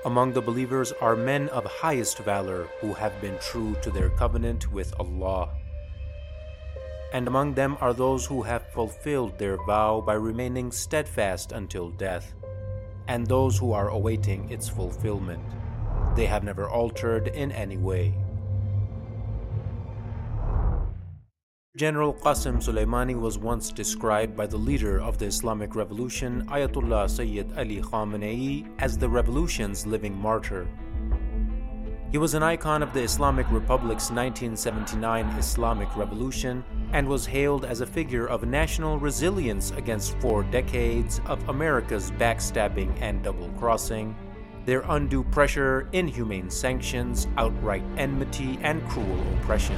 Among the believers are men of highest valor who have been true to their covenant with Allah. And among them are those who have fulfilled their vow by remaining steadfast until death, and those who are awaiting its fulfillment. They have never altered in any way. General Qasim Soleimani was once described by the leader of the Islamic Revolution, Ayatollah Sayyid Ali Khamenei, as the revolution's living martyr. He was an icon of the Islamic Republic's 1979 Islamic Revolution and was hailed as a figure of national resilience against 4 decades of America's backstabbing and double-crossing, their undue pressure, inhumane sanctions, outright enmity, and cruel oppression.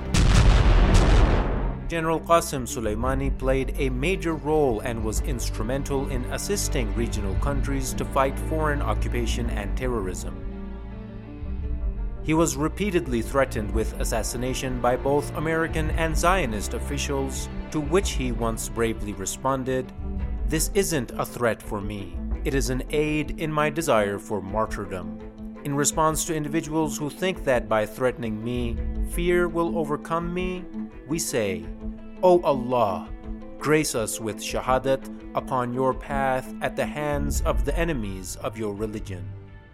General Qasim Soleimani played a major role and was instrumental in assisting regional countries to fight foreign occupation and terrorism. He was repeatedly threatened with assassination by both American and Zionist officials, to which he once bravely responded, "This isn't a threat for me. It is an aid in my desire for martyrdom." In response to individuals who think that by threatening me, fear will overcome me, we say, "O Allah, grace us with shahadat upon your path at the hands of the enemies of your religion."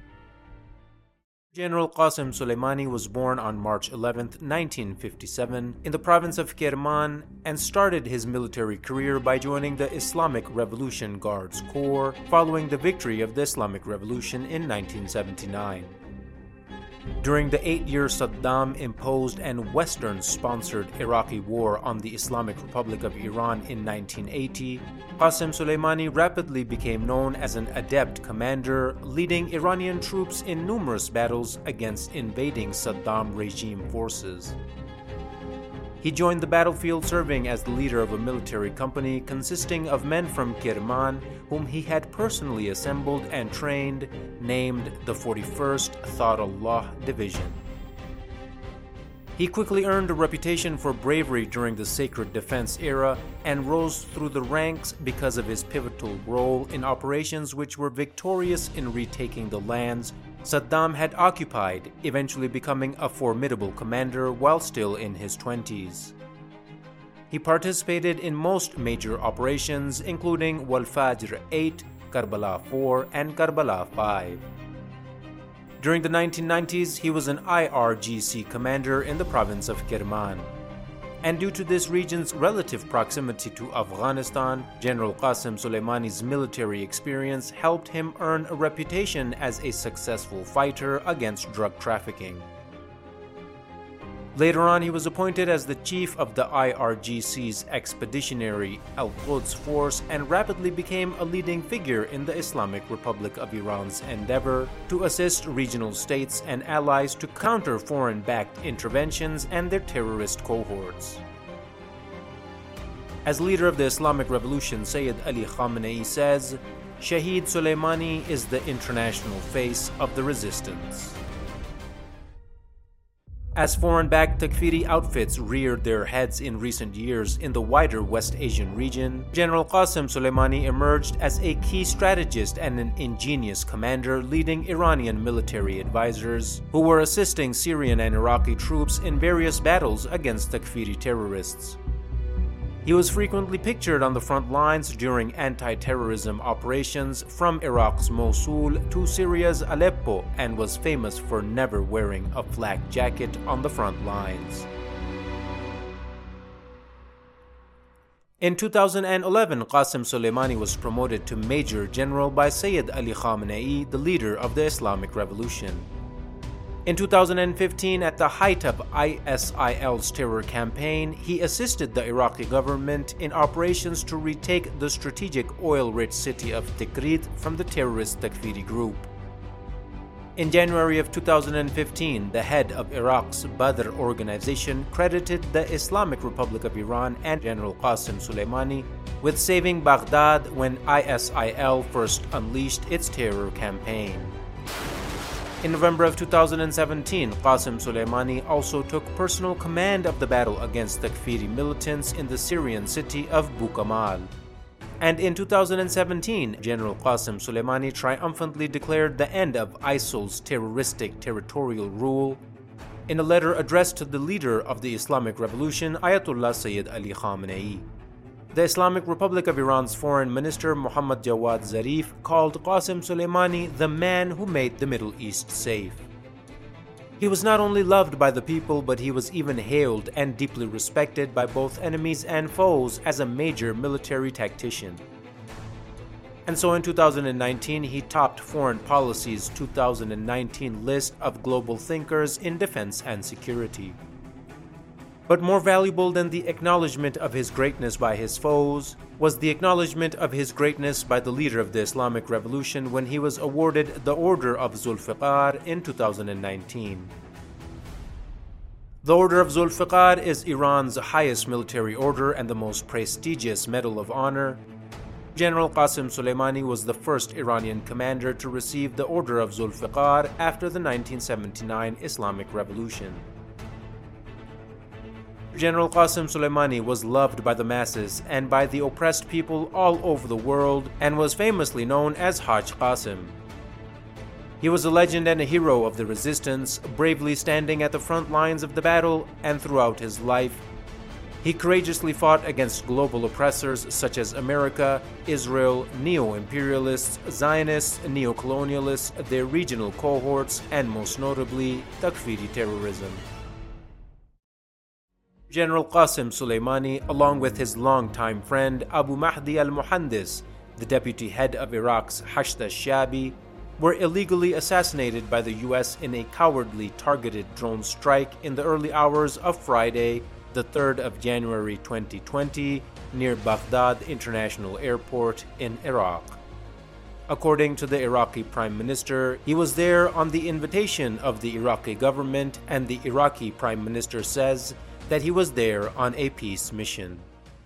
General Qasim Soleimani was born on March 11, 1957, in the province of Kerman and started his military career by joining the Islamic Revolution Guards Corps following the victory of the Islamic Revolution in 1979. During the 8-year Saddam-imposed and Western-sponsored Iraqi war on the Islamic Republic of Iran in 1980, Qasim Soleimani rapidly became known as an adept commander, leading Iranian troops in numerous battles against invading Saddam regime forces. He joined the battlefield serving as the leader of a military company consisting of men from Kerman whom he had personally assembled and trained, named the 41st Thar-Allah Division. He quickly earned a reputation for bravery during the Sacred Defense era and rose through the ranks because of his pivotal role in operations which were victorious in retaking the lands Saddam had occupied, eventually becoming a formidable commander while still in his 20s. He participated in most major operations, including Wal-Fajr 8, Karbala 4, and Karbala 5. During the 1990s, he was an IRGC commander in the province of Kerman. And due to this region's relative proximity to Afghanistan, General Qasim Soleimani's military experience helped him earn a reputation as a successful fighter against drug trafficking. Later on, he was appointed as the chief of the IRGC's Expeditionary Al-Quds Force and rapidly became a leading figure in the Islamic Republic of Iran's endeavor to assist regional states and allies to counter foreign-backed interventions and their terrorist cohorts. As leader of the Islamic Revolution, Sayyid Ali Khamenei says, "Shahid Soleimani is the international face of the resistance." As foreign-backed Takfiri outfits reared their heads in recent years in the wider West Asian region, General Qasim Soleimani emerged as a key strategist and an ingenious commander leading Iranian military advisors who were assisting Syrian and Iraqi troops in various battles against Takfiri terrorists. He was frequently pictured on the front lines during anti-terrorism operations from Iraq's Mosul to Syria's Aleppo and was famous for never wearing a flak jacket on the front lines. In 2011, Qasim Soleimani was promoted to Major General by Sayyid Ali Khamenei, the leader of the Islamic Revolution. In 2015, at the height of ISIL's terror campaign, he assisted the Iraqi government in operations to retake the strategic oil-rich city of Tikrit from the terrorist Takfiri group. In January of 2015, the head of Iraq's Badr organization credited the Islamic Republic of Iran and General Qasim Soleimani with saving Baghdad when ISIL first unleashed its terror campaign. In November of 2017, Qasim Soleimani also took personal command of the battle against Takfiri militants in the Syrian city of Bukamal. And in 2017, General Qasem Soleimani triumphantly declared the end of ISIL's terroristic territorial rule in a letter addressed to the leader of the Islamic Revolution, Ayatollah Sayyid Ali Khamenei. The Islamic Republic of Iran's Foreign Minister Mohammad Jawad Zarif called Qasem Soleimani the man who made the Middle East safe. He was not only loved by the people, but he was even hailed and deeply respected by both enemies and foes as a major military tactician. And so in 2019, he topped Foreign Policy's 2019 list of global thinkers in defense and security. But more valuable than the acknowledgement of his greatness by his foes was the acknowledgement of his greatness by the leader of the Islamic Revolution when he was awarded the Order of Zulfiqar in 2019. The Order of Zulfiqar is Iran's highest military order and the most prestigious Medal of Honor. General Qasem Soleimani was the first Iranian commander to receive the Order of Zulfiqar after the 1979 Islamic Revolution. General Qasem Soleimani was loved by the masses and by the oppressed people all over the world and was famously known as Haj Qasem. He was a legend and a hero of the resistance, bravely standing at the front lines of the battle, and throughout his life, he courageously fought against global oppressors such as America, Israel, neo-imperialists, Zionists, neo-colonialists, their regional cohorts, and most notably, Takfiri terrorism. General Qasem Soleimani, along with his longtime friend Abu Mahdi al-Muhandis, the deputy head of Iraq's Hashd al-Shabi, were illegally assassinated by the U.S. in a cowardly targeted drone strike in the early hours of Friday, the 3rd of January 2020, near Baghdad International Airport in Iraq. According to the Iraqi Prime Minister, he was there on the invitation of the Iraqi government, and the Iraqi Prime Minister says that he was there on a peace mission.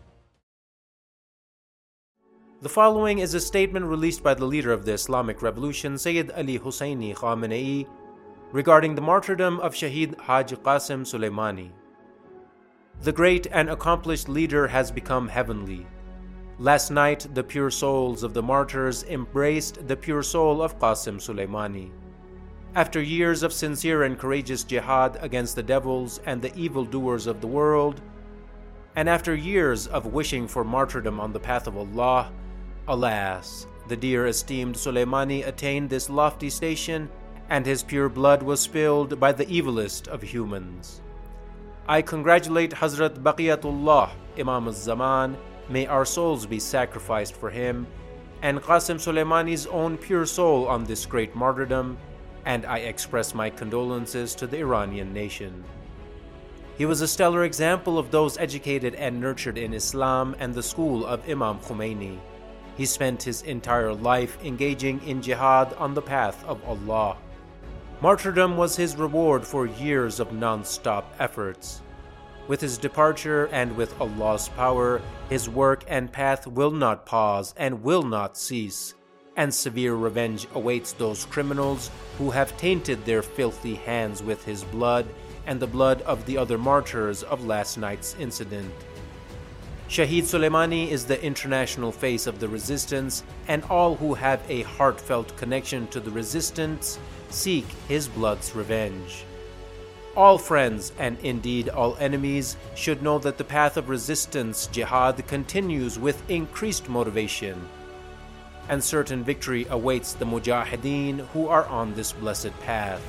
The following is a statement released by the leader of the Islamic Revolution, Sayyid Ali Husseini Khamenei, regarding the martyrdom of Shahid Haj Qasem Soleimani. The great and accomplished leader has become heavenly. Last night, the pure souls of the martyrs embraced the pure soul of Qasem Soleimani. After years of sincere and courageous jihad against the devils and the evildoers of the world, and after years of wishing for martyrdom on the path of Allah, alas, the dear esteemed Soleimani attained this lofty station, and his pure blood was spilled by the evilest of humans. I congratulate Hazrat Baqiyatullah, Imam al-Zaman, may our souls be sacrificed for him, and Qasem Soleimani's own pure soul on this great martyrdom, and I express my condolences to the Iranian nation. He was a stellar example of those educated and nurtured in Islam and the school of Imam Khomeini. He spent his entire life engaging in jihad on the path of Allah. Martyrdom was his reward for years of non-stop efforts. With his departure and with Allah's power, his work and path will not pause and will not cease, and severe revenge awaits those criminals who have tainted their filthy hands with his blood and the blood of the other martyrs of last night's incident. Shahid Soleimani is the international face of the resistance, and all who have a heartfelt connection to the resistance seek his blood's revenge. All friends, and indeed all enemies, should know that the path of resistance, jihad, continues with increased motivation, and certain victory awaits the mujahideen who are on this blessed path.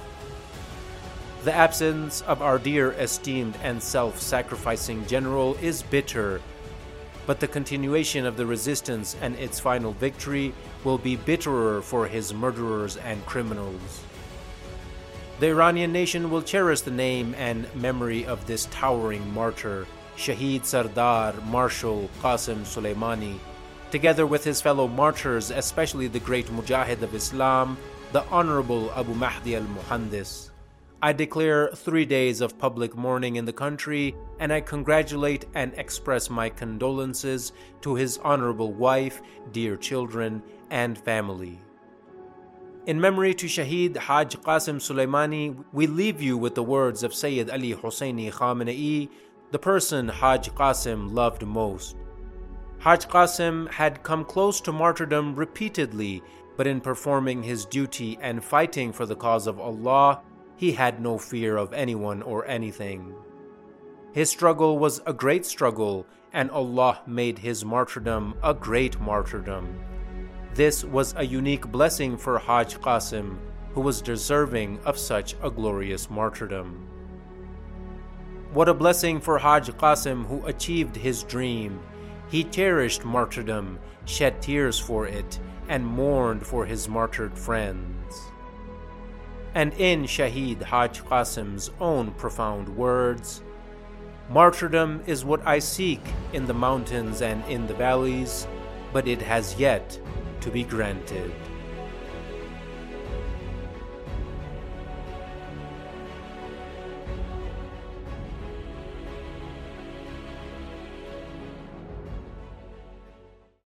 The absence of our dear, esteemed, and self-sacrificing general is bitter, but the continuation of the resistance and its final victory will be bitterer for his murderers and criminals. The Iranian nation will cherish the name and memory of this towering martyr, Shahid Sardar Marshal Qasem Soleimani, together with his fellow martyrs, especially the great Mujahid of Islam, the Honorable Abu Mahdi al-Muhandis. I declare 3 days of public mourning in the country, and I congratulate and express my condolences to his honorable wife, dear children, and family. In memory to Shahid Haj Qasem Soleimani, we leave you with the words of Sayyid Ali Husseini Khamenei, the person Haj Qasem loved most. Haj Qasim had come close to martyrdom repeatedly, but in performing his duty and fighting for the cause of Allah, he had no fear of anyone or anything. His struggle was a great struggle, and Allah made his martyrdom a great martyrdom. This was a unique blessing for Haj Qasim, who was deserving of such a glorious martyrdom. What a blessing for Haj Qasim, who achieved his dream. He cherished martyrdom, shed tears for it, and mourned for his martyred friends. And in Shaheed Haj Qasim's own profound words, "Martyrdom is what I seek in the mountains and in the valleys, but it has yet to be granted."